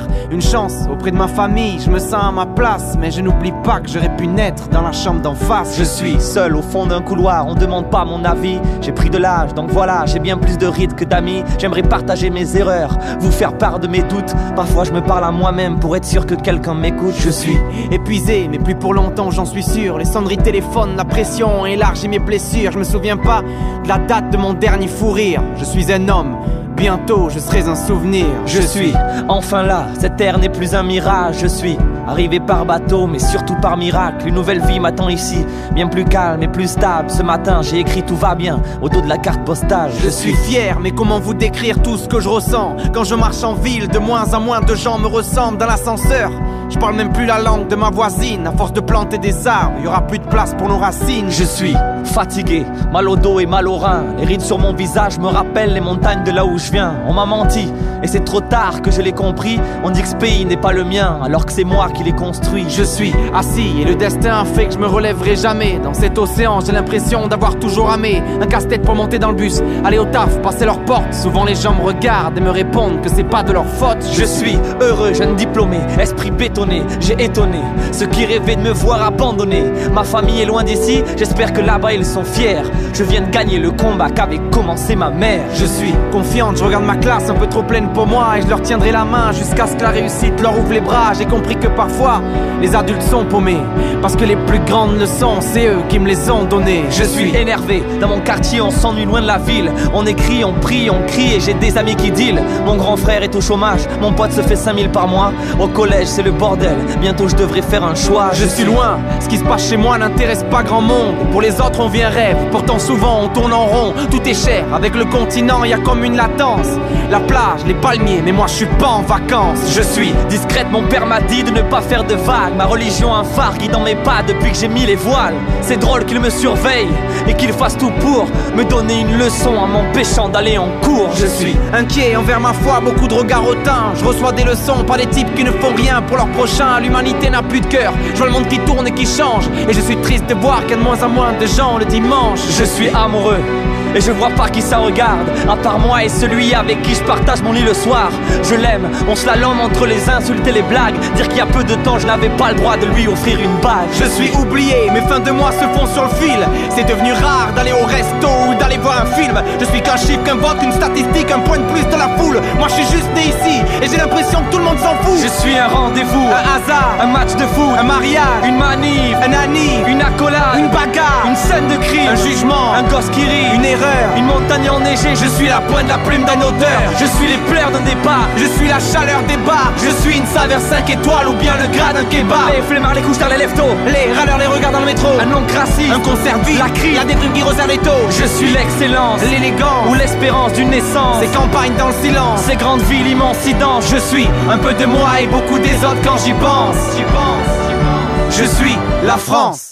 une chance auprès de ma famille. Je me sens à ma place, mais je n'oublie pas que j'aurais pu naître dans la chambre d'en face. Je suis seul au fond d'un couloir, on demande pas mon avis. J'ai pris de l'âge, donc voilà, j'ai bien plus de rides que d'amis. J'aimerais partager mes erreurs, vous faire part de mes doutes. Parfois je me parle à moi-même pour être sûr que quelqu'un m'écoute. Je suis épuisé, mais plus pour longtemps, j'en suis sûr. Les sonneries téléphone, la pression élargit mes blessures. Je me souviens pas de la date de mon dernier fou rire. Je suis un homme, bientôt je serai un souvenir. Je suis enfin là, cette terre n'est plus un mirage. Je suis arrivé par bateau, mais surtout par miracle. Une nouvelle vie m'attend ici, bien plus calme et plus stable. Ce matin j'ai écrit tout va bien au dos de la carte postale. Je suis fier, mais comment vous décrire tout ce que je ressens? Quand je marche en ville, de moins en moins de gens me ressemblent. Dans l'ascenseur, je parle même plus la langue de ma voisine. À force de planter des arbres, il y aura plus de place pour nos racines. Je suis fatigué, mal au dos et mal au rein. Les rides sur mon visage me rappellent les montagnes de là où je viens. On m'a menti, et c'est trop tard que je l'ai compris. On dit que ce pays n'est pas le mien, alors que c'est moi qui l'ai construit. Je suis assis, et le destin a fait que je me relèverai jamais. Dans cet océan, j'ai l'impression d'avoir toujours ramé. Un casse-tête pour monter dans le bus, aller au taf, passer leurs portes. Souvent les gens me regardent et me répondent que c'est pas de leur faute. Je suis heureux, jeune diplômé, esprit bétonné. J'ai étonné ceux qui rêvaient de me voir abandonné. Ma famille est loin d'ici, j'espère que là-bas ils sont fiers. Je viens de gagner le combat qu'avait commencé ma mère. Je suis confiante, je regarde ma classe un peu trop pleine pour moi. Et je leur tiendrai la main jusqu'à ce que la réussite leur ouvre les bras. J'ai compris que parfois les adultes sont paumés, parce que les plus grandes leçons c'est eux qui me les ont données. Je suis énervé, dans mon quartier on s'ennuie loin de la ville. On écrit, on prie, on crie et j'ai des amis qui deal. Mon grand frère est au chômage, mon pote se fait cinq mille par mois. Au collège c'est le bordel, bientôt je devrais faire un choix. Je, je suis loin, ce qui se passe chez moi n'intéresse pas grand monde. Pour les autres on vit un rêve, pourtant souvent on tourne en rond. Tout est cher, avec le continent y a comme une latence. La plage, les palmiers, mais moi je suis pas en vacances. Je suis discrète, mon père m'a dit de ne pas faire de vagues. Ma religion un phare qui dans mes pas depuis que j'ai mis les voiles. C'est drôle qu'il me surveille et qu'il fasse tout pour me donner une leçon en m'empêchant d'aller en cours. Je suis inquiet envers ma foi, beaucoup de regards hautains. Je reçois des leçons par des types qui ne font rien pour leur prochain. L'humanité n'a plus de cœur, je vois le monde qui tourne et qui change. Et je suis triste de voir qu'il y a de moins en moins de gens le dimanche. Je suis amoureux et je vois pas qui ça regarde, à part moi et celui avec qui je partage mon lit le soir. Je l'aime, on se la lame entre les insultes et les blagues. Dire qu'il y a peu de temps je n'avais pas le droit de lui offrir une bague. Je suis oublié, mes fins de mois se font sur le fil. C'est devenu rare d'aller au resto ou d'aller voir un film. Je suis qu'un chiffre, qu'un vote, une statistique, un point de plus de la foule. Moi je suis juste né ici et j'ai l'impression que tout le monde s'en fout. Je suis un rendez-vous, un hasard, un match de foot, un mariage, une manif, un anniv, une accolade, une bagarre, une scène de crime, un jugement, un gosse qui rit, une erreur, une montagne enneigée. Je suis la pointe de la plume d'un auteur, je suis les pleurs d'un départ, je suis la chaleur des bars, je suis une saveur cinq étoiles ou bien le gras d'un kebab. Les flemmards, les couches-tard, les lève-tôt, les râleurs, les regards dans le métro, un nom crassiste, un concert vide, la crise, la déprime qui resserre les taux. Je suis l'excellence, l'élégance ou l'espérance d'une naissance. Ces campagnes dans le silence, ces grandes villes immensidence. Je suis un peu de moi et beaucoup des autres quand j'y pense. J'y pense, j'y pense. Je suis la France.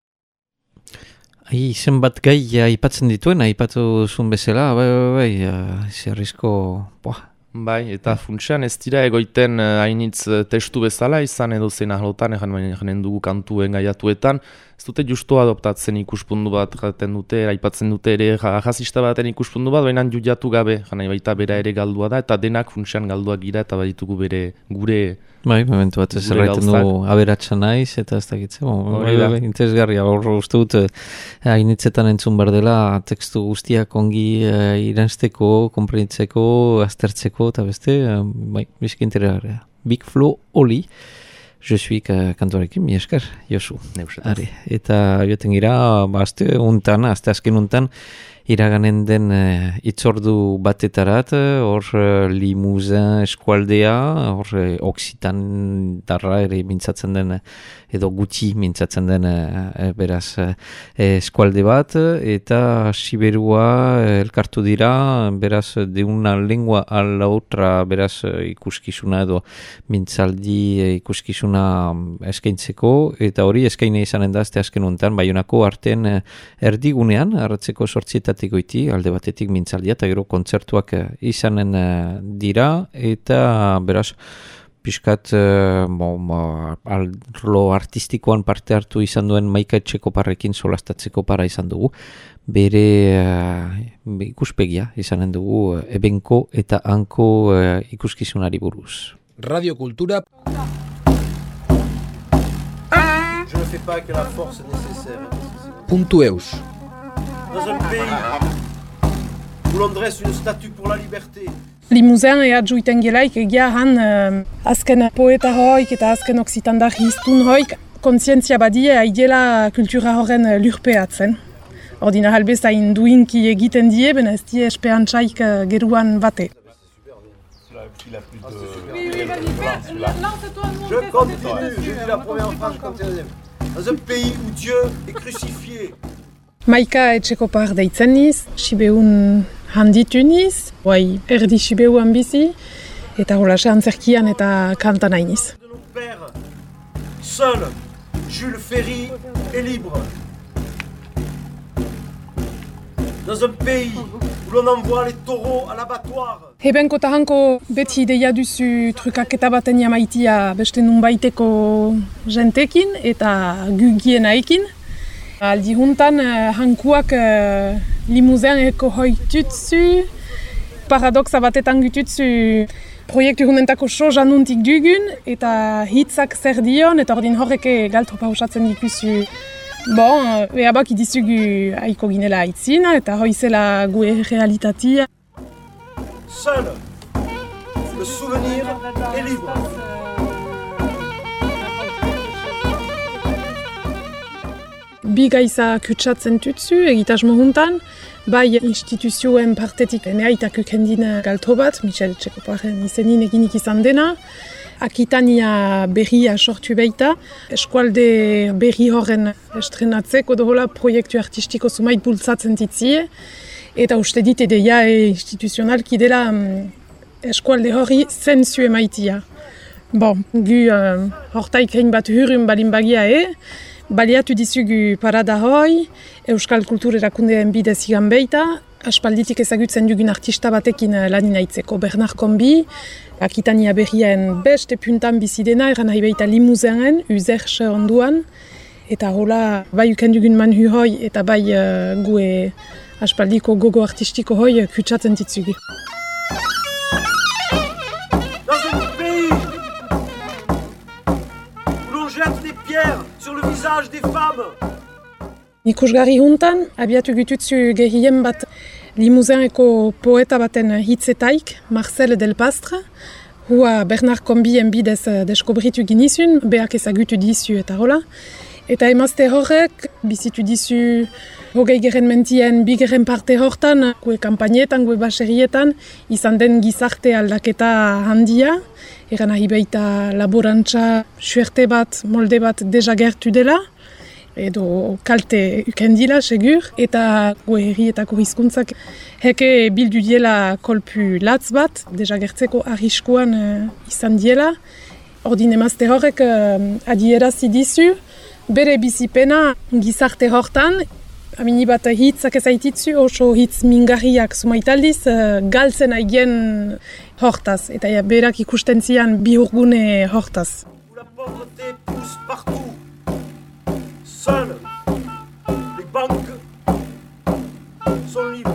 Ai, zenbat gai aipatzen dituen, aipatu zuen bezala, bai, bai, bai, uh, zerrizko, boah. Bai, eta funtsean ez dira egoiten uh, hainitz uh, testu bezala, izan edo zein ahlotan, egan dugu kantuen gaiatuetan, ez dute justu adoptatzen ikuspundu bat jaten dute, aipatzen dute ere jazista baten ikuspundu bat, baina judiatu gabe, jana baita bera ere galdua da, eta denak funtsean galduak gira, eta baditugu bere gure... Bai, momentu bat ez erraiten du aberatsa naiz, eta ez dakitzen, bai, bai, interesgarria, hor uste dut, hainitzetan entzun behar dela, tekstu guztiak ongi uh, iranzteko, konprenitzeko, aztertzeko, eta beste, uh, bai, bizki interesgarria. Big Flo Oli, Je suis kantuarekin, mi esker, Josu. Are, eta joten gira, ba, azte untan, azte azken untan, iraganen den uh, itzordu batetarat, hor uh, Limousin eskualdea, hor uh, Oksitan darra ere mintzatzen den, edo gutxi mintzatzen den uh, beraz uh, eskualde bat, eta Siberua uh, elkartu dira, beraz de una lengua a la otra, beraz uh, ikuskizuna edo mintzaldi uh, ikuskizuna eskaintzeko, eta hori eskaine izanen da azte azken untan, Baionako arten uh, erdigunean, arratzeko sortzieta goiti, alde batetik mintzaldia eta gero kontzertuak izanen dira, eta beraz pixkat uh, bo, bo, arlo artistikoan parte hartu izan duen Maika Etxekoparrekin solastatzeko para izan dugu, bere uh, ikuspegia izanen dugu uh, ebenko eta hanko uh, ikuskizunari buruz. Radio Cultura. Je ne fais pas que la force nécessaire. Puntu eus. Dans un pays où l'on dresse une statue pour la liberté. Limuzean ea juiten gelaik egia han uh, azken poeta hoik eta azken oksitandar hiztun hoik kontzientzia badie aidiela kultura horren lurpeatzen. Ordina halbez hain duinki egiten die, bena ez die espeantzaik uh, geruan bate. Je continue, j'ai dit la première phrase, je continue. Dans un pays où Dieu est crucifié. Maika etxekopar deitzen niz, sibeun handitu niz, guai erdi sibeuan bizi, eta holase antzerkian eta kanta nahi niz. De nos pères, seul, Jules Ferry est libre. Dans un pays où l'on envoie les taureaux à l'abattoir. Hebenko eta hanko beti ideia duzu trukaketa baten jamaitia beste nunbaiteko jentekin eta gugienaekin. Aldi juntan, hankuak uh, limuzean eko hoitutzu, paradoxa batetan gututzu proiektu hunentako soja nuntik dugun, eta hitzak zer dion, eta ordin horreke galtropa usatzen dikuzu. Bon, behabak idizugu aiko ginela aitzina, eta hoizela gue realitatia. Seul, le souvenir est libre. Bi gaiza kutsatzen tutzu egitasmo juntan, bai instituzioen partetik neaitak ukendin galtro bat, Michel Txekoparen izenin eginik izan dena, Akitania berria sortu baita, eskualde berri horren estrenatzeko dohola proiektu artistiko zumait bultzatzen ditzie, eta uste dit edeia e instituzionalki dela eskualde horri zentzu emaitia. Bon, gu uh, hortaik hein bat hurun balin bagia e, baliatu dizugu parada hoi, Euskal Kultur erakundeen bidez igan beita, aspalditik ezagutzen dugun artista batekin lanin aitzeko. Bernard Kombi, Akitania berrien beste puntan bizidena, eran nahi beita limuzeanen, uzerxe onduan, eta hola bai ukendugun manhu hoi eta bai uh, gue aspaldiko gogo artistiko hoi kutsatzen ditzugu. Sur le visage des femmes. Ikusgarri juntan, abiatu gututzu gehien bat limuzeaneko poeta baten hitzetaik, Marcel Delpastre, hua Bernard Kombien bidez deskobritu ginizun, beak ezagutu dizu eta hola. Eta emazte horrek, bizitu dizu hogei geren mentien bigeren parte hortan, gue kampainetan, gue baserietan, izan den gizarte aldaketa handia, eran nahi baita laborantza suerte bat, molde bat dejagertu dela, edo kalte ukendila, segur, eta gue herrietako hizkuntzak heke bildu diela kolpu latz bat, dejagertzeko arriskuan uh, izan diela. Ordin emazte horrek uh, adierazi dizu, bere bizipena gizarte hortan, amini bat hitzak ezaititzu, oso hitz mingarriak sumaitaldiz, uh, galtzen aigen hortaz, eta ja, berak ikusten zian bihurgune hortaz. La pauvreté pousse partout. Seules les banques sont libres.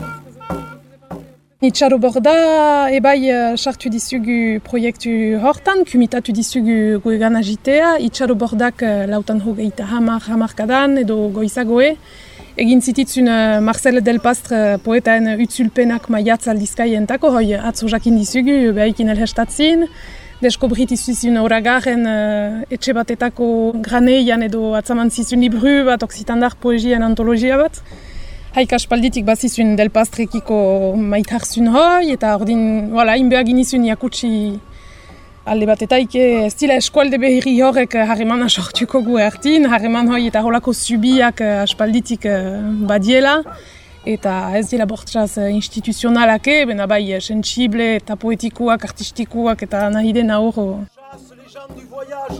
Itxaro borda ebai sartu dizugu proiektu hortan, kumitatu dizugu guegan agitea, itxaro bordak lautan hogeita hamar hamarkadan edo goizagoe. Egin zititzun Marcel Delpastre poetaen utzulpenak maiatz aldizkaientako, hoi atzo jakin dizugu behaikin elhestatzin. Deskobrit izuzun horagaren uh, etxe batetako graneian edo atzaman zizun libru bat, oksitandar poesian antologia bat. Haik aspalditik bazizun Delpastrekiko maitarzun hoi, eta ordin, voilà, inbeagin izun jakutsi alde batetaik ez dila eskualde berri horrek harremana sortuko gu hartin, harreman hoi eta holako zubiak aspalditik badiela, eta ez dila bortzaz instituzionalake, bena bai sensible eta poetikuak, artistikuak eta nahi dena hor. Chasse les gens du voyage.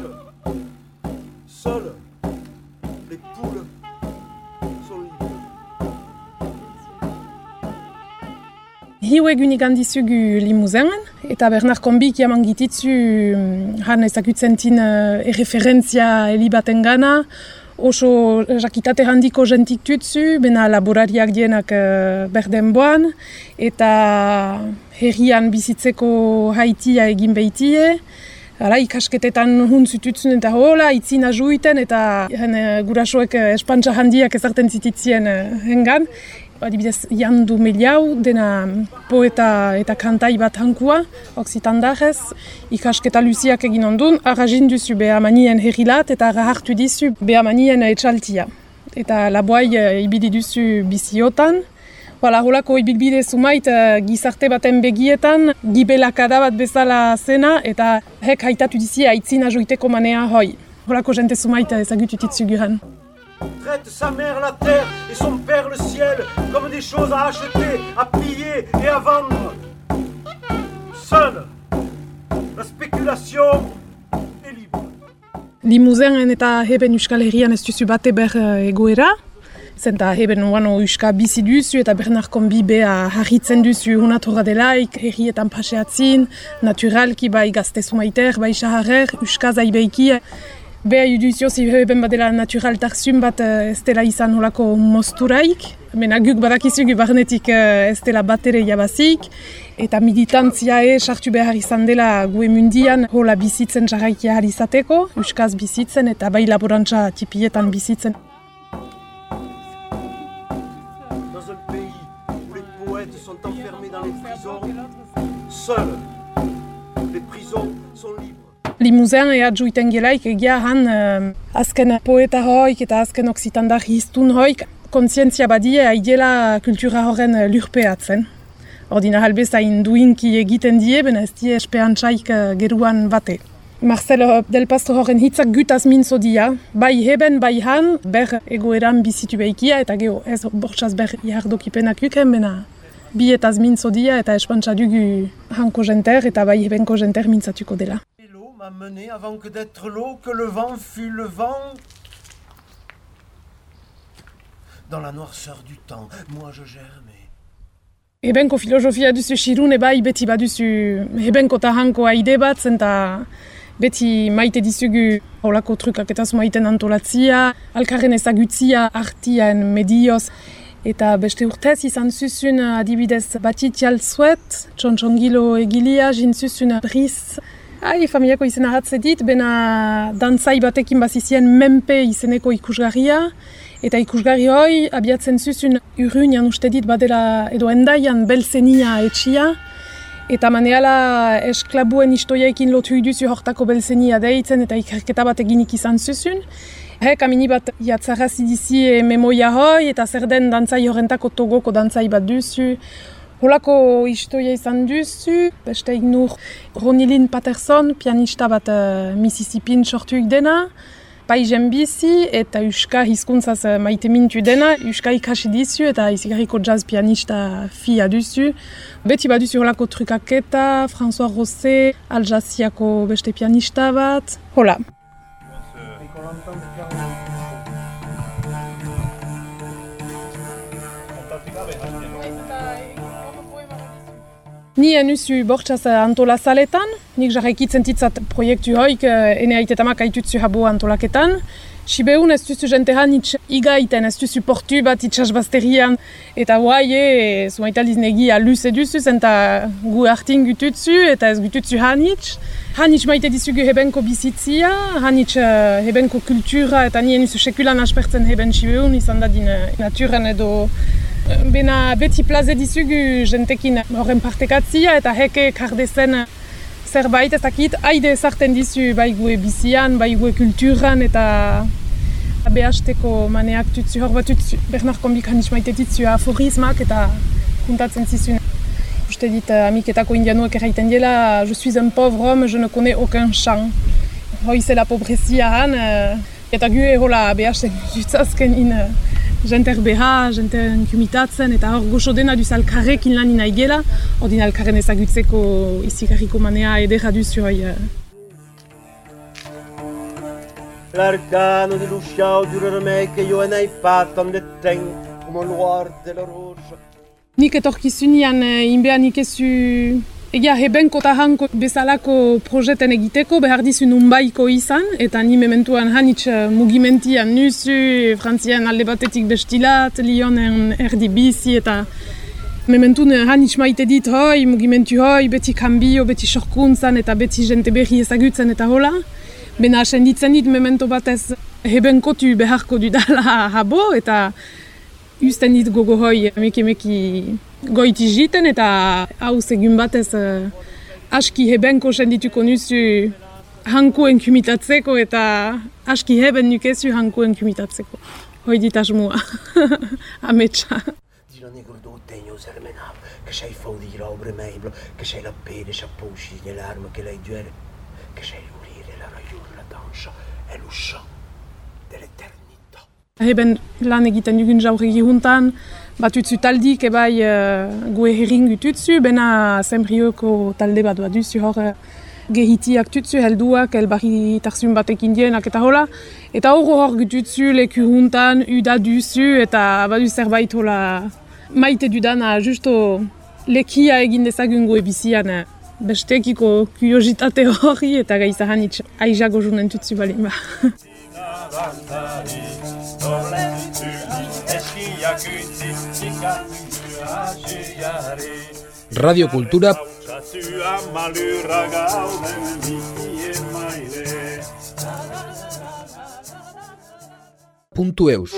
Seules les poules sont libres. Hiu egunik handizugu limuzean, eta Bernard Kombik jaman gititzu han ezagutzen tin erreferentzia helibaten gana, oso jakitate handiko jentik tutzu, bena laborariak dienak berden boan, eta herrian bizitzeko haitia egin behitie, Hala, ikasketetan huntzututzen eta hola, itzina juiten eta uh, gurasoek uh, espantza handiak ezarten zititzien uh, hengan. Adibidez, Jandu Meliau, dena poeta eta kantai bat hankua, oksitandarez, ikasketa luziak egin ondun, arrazin duzu behamanien herrilat eta hartu dizu behamanien etxaltia. Eta laboai uh, ibili duzu biziotan. Hala, holako ibilbide zumait uh, gizarte baten begietan, gibelakada bat bezala zena eta hek haitatu dizi aitzina joiteko manea hoi. Holako jente zumait ezagututitzu guren. Traite sa mère la terre et son père le ciel comme des choses à acheter, à piller et à vendre. Seule la spéculation est libre. Limuzen eta heben Euskal Herrian ez duzu bate ber egoera. Zenta heben uano Euska bizi duzu eta Bernard Combi beha harritzen duzu hunatorra delaik, herrietan paseatzin, naturalki bai gazte zumaiter, bai saharrer, Euska zaibeiki. Beha juduzio zi heben badela naturaltarzun bat ez dela izan holako mosturaik. Mena guk badakizugu barnetik ez dela batere jabazik. Eta militantziae sartu behar izan dela gue mundian hola bizitzen jarraikia izateko, Euskaz bizitzen eta bai laborantza tipietan bizitzen. Dans un pays où les poètes sont enfermés dans les prisons, seuls les prisons sont libres. Limuzean ea juiten gelaik egia han uh, azken poeta hoik eta azken oksitandar hiztun hoik kontzientzia badie aidela kultura horren lurpeatzen. Ordina halbezain duinki egiten die, bena ez die espeantzaik uh, geruan bate. Marcel Del Pastro horren hitzak gutaz mintzo dia, bai heben, bai han, ber egoeran bizitu behikia eta geho ez bortxaz ber ihardokipenak uken, bena bietaz mintzo dia eta espantza dugu hanko jenter eta bai hebenko jenter mintzatuko dela. M'a mené avant que d'être l'eau, que le vent fût le vent. Dans la noirceur du temps, moi je germais. Hebenko filosofia duzu xirune bai beti baduzu hebenko ta hanko aide bat, zenta beti maite dizugu holako trukak eta maiten antolatzia, alkarren ezagutzia artian medioz. Eta beste urtez izan zuzun adibidez batit jaltzuet, txontxongilo egilia, jin zuzun briz. Ai, familiako izena hatze dit, bena dantzai batekin bazizien menpe izeneko ikusgarria. Eta ikusgarri hoi, abiatzen zuzun urruinan uste dit badela edo endaian belzenia etxia. Eta maneala esklabuen istoiekin lotu duzu hortako belzenia deitzen eta ikerketa bat eginik izan zuzun. Hek amini bat jatzarrazi dizi memoia hoi eta zer den dantzai horrentako togoko dantzai bat duzu. Holako istoia izan duzu, beste ignur Ronilyn Patterson, pianista bat uh, Mississippin sortuik dena, paizen bizi eta Euska hizkuntzaz uh, maite mintu dena, Euska ikasi dizu eta izigarriko jazz pianista fia duzu. Beti bat duzu holako trukaketa, François Rosset, Aljaziako beste pianista bat, hola. Ni enuzu bortxaz antolazaletan, nik jarraikitzen titzat proiektu hoik ene aitetamak aitutzu habo antolaketan. Sibeun ez duzu jenteran itx igaiten, ez duzu portu bat itxasbazterian. Eta guai, e, zumaitaliz negi aluz eduzu, zenta gu hartin gututzu eta ez gututzu hanitz. Hanitz maite dizugu hebenko bizitzia, hanitz uh, hebenko kultura eta ni enuzu sekulan aspertzen heben Sibeun, izan da din naturen edo bena beti plaze dizugu jentekin horren partekatzia eta heke kardezen zerbait ezakit aide ezarten dizu bai gue bizian, bai gue kulturan eta behasteko maneak tutzu hor bat tutzu. Bernard Combik hanitz maite ditzu aforismak eta kuntatzen zizun. Uste dit amiketako indianuek erraiten diela, je suis un pauvre homme, je ne connais aucun chant. Hoi zela pobrezia han, eta gue hola behasten dutzazken in jenter beha, jenter kumitatzen, eta hor goxo dena duz alkarrekin lan ina igela, hor din alkarren ezagutzeko izigarriko manea edera duzu hoi. L'arcano di Luciao durerme che io n'hai fatto en deten come luar de la rouge. Nik etorkizunian inbean ikezu egia hebenko eta hanko bezalako projeten egiteko behar dizu nunbaiko izan, eta ni mementuan hanitz mugimentian nuzu, Frantzian alde batetik bestilat, Lyonen erdi bizi eta Mementun hanitz maite dit hoi, mugimentu hoi, beti kanbio, beti sorkuntzan eta beti jente berri ezagutzen eta hola. Bena senditzen dit memento batez hebenkotu beharko dudala habo eta usten dit gogo hoi emeki-emeki goiti jiten eta hau segun batez uh, aski hebenko sendituko nuzu hankuen kumitatzeko eta aski heben nukezu hankuen kumitatzeko. Hoi dit asmua, ametsa. Che sei faudi l'obre meiblo, che sei la pene, s'appusci nell'arma, che lei duele, che sei l'urire, la raiur, la danza, è lo chant dell'eternità. Heben lan egiten dugun jauregi juntan, batutzu taldik ebai uh, gue herringu tutzu, bena zembrioko talde bat bat duzu hor uh, gehitiak tutzu, helduak, elbarri tarzun batek indienak eta hola. Eta hor hor gututzu leku juntan, uda duzu eta badu zerbait hola maite dudana justo lekia egin dezagun goe bizian bestekiko kuriositate hori eta gaizahan itx aizago junen tutzu balin ba. Radio Kultura puntu eus.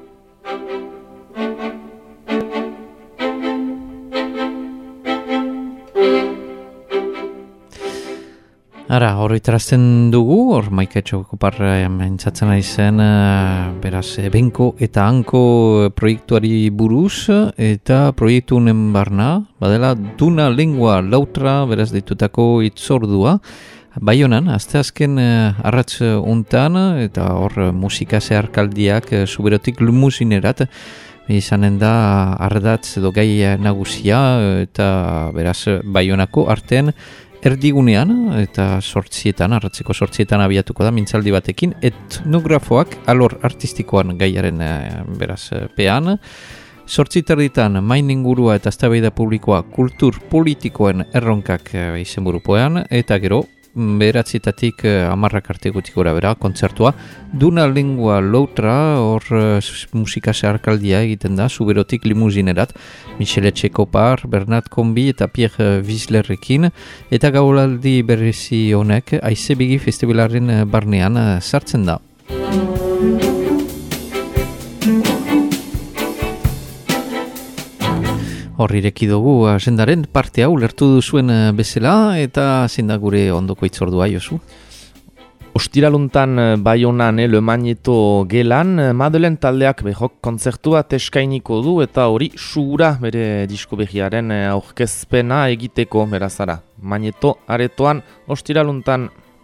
Ara, horretarazten dugu, hor Maiketxo Kopar entzatzen ari zen, beraz, benko eta hanko proiektuari buruz, eta proiektu honen barna, badela, duna lengua lautra, beraz, ditutako itzordua, Baionan, asteazken arratz untan, eta hor musika zeharkaldiak zuberotik lumusinerat, izanen da ardatz edo gai nagusia, eta beraz, Baionako artean, erdigunean eta sortzietan, arratzeko sortzietan abiatuko da mintzaldi batekin, etnografoak alor artistikoan gaiaren beraz pean, sortziterditan main ingurua eta eztabaida publikoa kultur politikoen erronkak izenburupoan, eta gero beratzietatik amarrak arte gutik gora bera, kontzertua, duna lengua loutra, hor musika zeharkaldia egiten da, zuberotik limuzinerat, Michele Txekopar, Bernat Kombi eta Pierre Wieslerrekin, eta gaulaldi berezi honek, Aizebigi festivalaren barnean sartzen da. Hor ireki dugu agendaren parte hau lertu duzuen bezala eta zein da gure ondoko itzordua, Josu? Ostiraluntan Baionan Le Magneto gelan, Madelen taldeak behok kontzertu bat eskainiko du eta hori sugura bere disko berriaren aurkezpena egiteko berazara. Magneto aretoan ostiraluntan.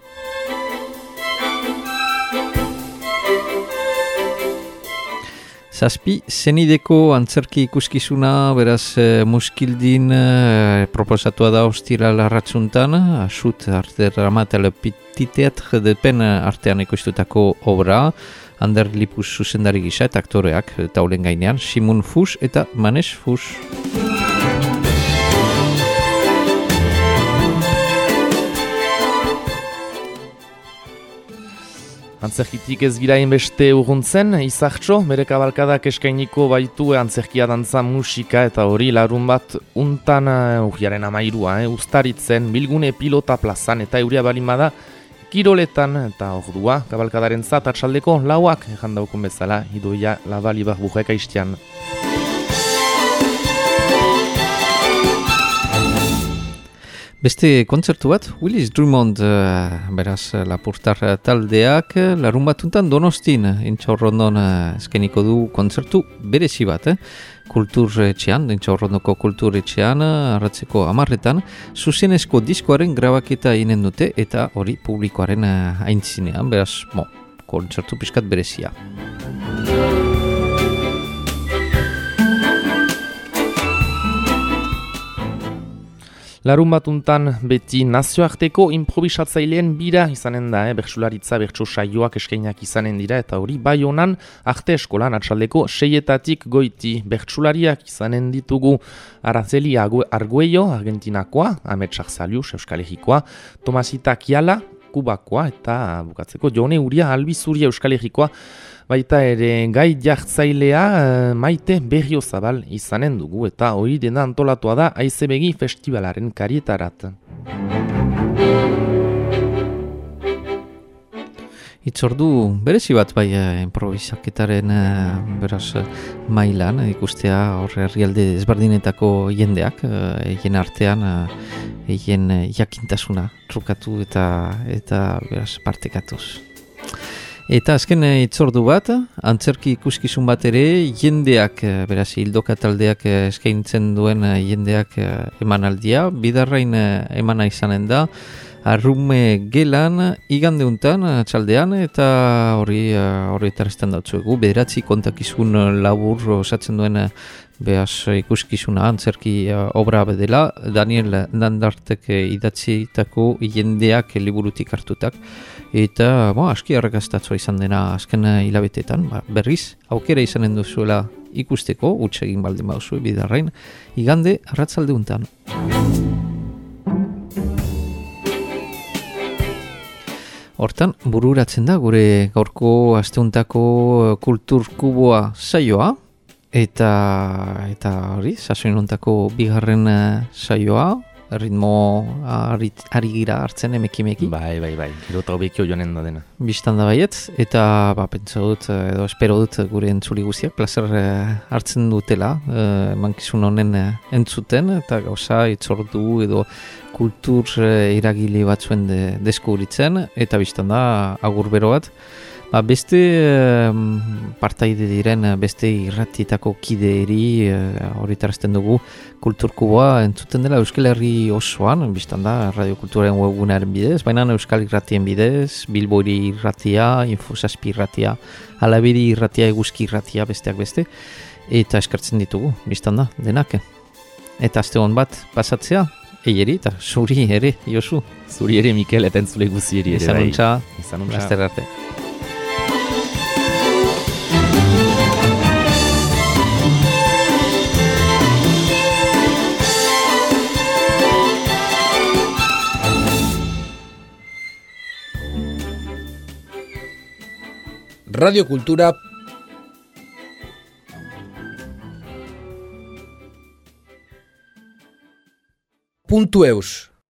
Zazpi, zenideko antzerki ikuskizuna, beraz e, muskildin e, proposatua da ostiral arratzuntan, asut arte dramatel petit teatre de pen artean ikustutako obra, Ander Lipus zuzendari gisa eta aktoreak taulen gainean, Simon Fuchs eta Manes Fuchs. Antzerkitik ez gira inbeste urruntzen, izartxo, bere kabalkadak eskainiko baitu antzerkia dantza musika eta hori larun bat untan urriaren amairua, eh, ustaritzen, bilgune pilota plazan eta euria balimada kiroletan eta ordua, kabalkadaren zat atxaldeko lauak, ejan daukun bezala, idoia labali barburreka istian. Beste kontzertu bat, Willis Drummond, uh, beraz, Lapurtar taldeak, larun batuntan Donostin, Intxaurrondon uh, eskeniko du kontzertu berezi bat, eh? Kulturetxean, Intxaurrondoko kulturetxean, arratzeko amarretan, zuzenezko diskoaren grabaketa inen dute, eta hori publikoaren uh, aintzinean, beraz, mo, kontzertu pixkat berezia. Larun batuntan beti nazioarteko improbisatzaileen bira izanen da, eh? Bertsularitza bertso saioak eskainak izanen dira, eta hori Baionan arte eskolan atxaldeko seietatik goiti bertsulariak izanen ditugu Araceli Arguello, Argentinakoa, Ametsak Zalius, Euskal Herrikoa, Tomasita Kiala, Kubakoa, eta bukatzeko Jone Uria Albizuri Euskal Herrikoa, Baita ere gai jartzailea Maite Berriozabal izanen dugu eta hori dena antolatua da Aizebegi Festivalaren karietarat. Itzordu berezi bat bai improvisaketaren beraz mailan ikustea hor herrialde ezberdinetako jendeak hien artean hien jakintasuna trukatu eta eta beraz partekatuz. Eta azken itzordu bat, antzerki ikuskizun bat ere jendeak, beraz hildoka taldeak eskaintzen duen jendeak emanaldia, bidarrain emana izanen da, Arrume gelan igandeuntan txaldean eta hori hori etarrestan dautzuegu. Bederatzi kontakizun labur osatzen duen behaz ikuskizuna antzerki obra bedela. Daniel Dandartek idatzitako jendeak liburutik hartutak. Eta bo, aski arrakastatzua izan dena azken hilabetetan. Ba, berriz, aukera izanen duzuela ikusteko, utsegin baldin bauzue bidarrain, igande arratzaldeuntan. Hortan, bururatzen da gure gaurko asteuntako kultur kuboa saioa eta eta hori, sasoinontako bigarren saioa, ritmo ari, ari gira hartzen emeki-meki. Bai, bai, bai, gero eta hobekio joanen da dena. Bistan da baiet, eta ba, pentsa dut, edo espero dut gure entzuli guztiak, plazer hartzen dutela, mankizun honen entzuten, eta gauza itzordu edo kultur iragile batzuen de, deskubritzen, eta biztan da agur bero bat. Ba, beste um, partaide diren beste irratietako kideeri horretarazten uh, dugu kulturkuboa entzuten dela Euskal Herri osoan, biztan da radiokulturaren webgunearen bidez, baina Euskal Irratien bidez, Bilbori irratia, Infosaspi irratia, Alabedi irratia, Eguzki irratia, besteak beste, eta eskartzen ditugu, biztan da, denak. Eta aste hon bat pasatzea, eieri eta zuri ere, Josu. Zuri ere, Mikel, eta entzule guzieri ere. Izan untxa, izan untxa. Laster arte. Radio Kultura puntu eus